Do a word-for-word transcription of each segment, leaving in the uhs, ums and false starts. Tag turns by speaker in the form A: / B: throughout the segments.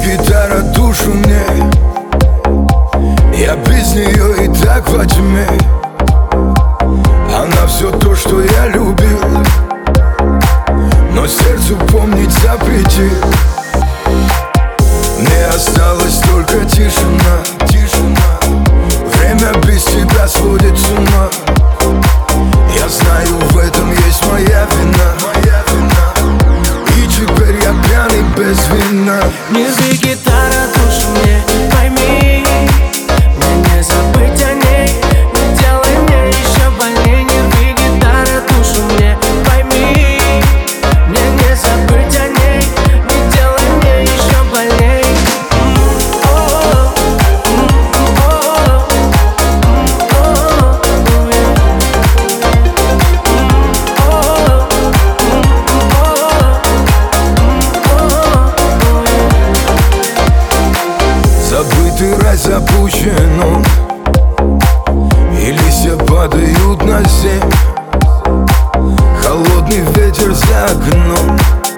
A: гитара душу мне, я без нее и так во тьме. Она все то, что я любил, но сердцу помнить запретил. Мне осталась только тишина, тишина. Время без тебя сводит с ума. Я знаю, в этом есть моя вина, моя вина. И теперь я пьяный без вина.
B: Не жги, гитара, душу мне, пойми, мне не забыть о ней. Не делай мне еще больней. Не жги, гитара, душу мне, пойми, мне не забыть о ней. Не делай мне еще больней.
A: Забытый рай запущен он, и листья падают на землю. Холодный ветер за окном,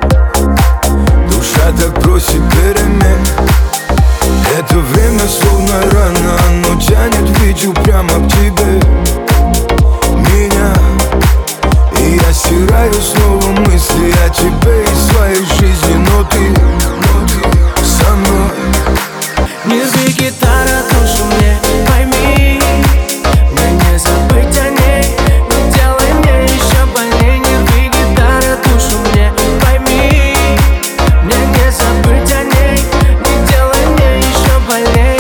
A: душа так просит перемен. Это время словно рана, оно тянет, веду прямо к тебе меня. И я стираю снова мысли о тебе из своей жизни, но ты, но ты со мной.
B: Не жги, гитара, душу мне, пойми, мне не забыть о ней. Не делай мне еще больней. Не жги, гитара, душу мне, пойми, мне не забыть о ней. Не делай мне еще больней.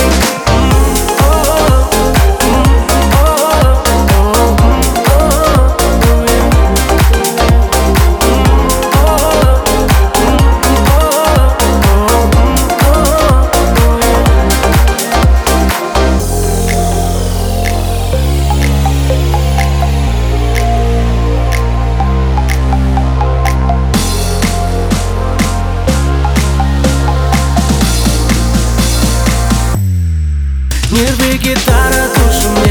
B: Не жги, гитара, душу мне.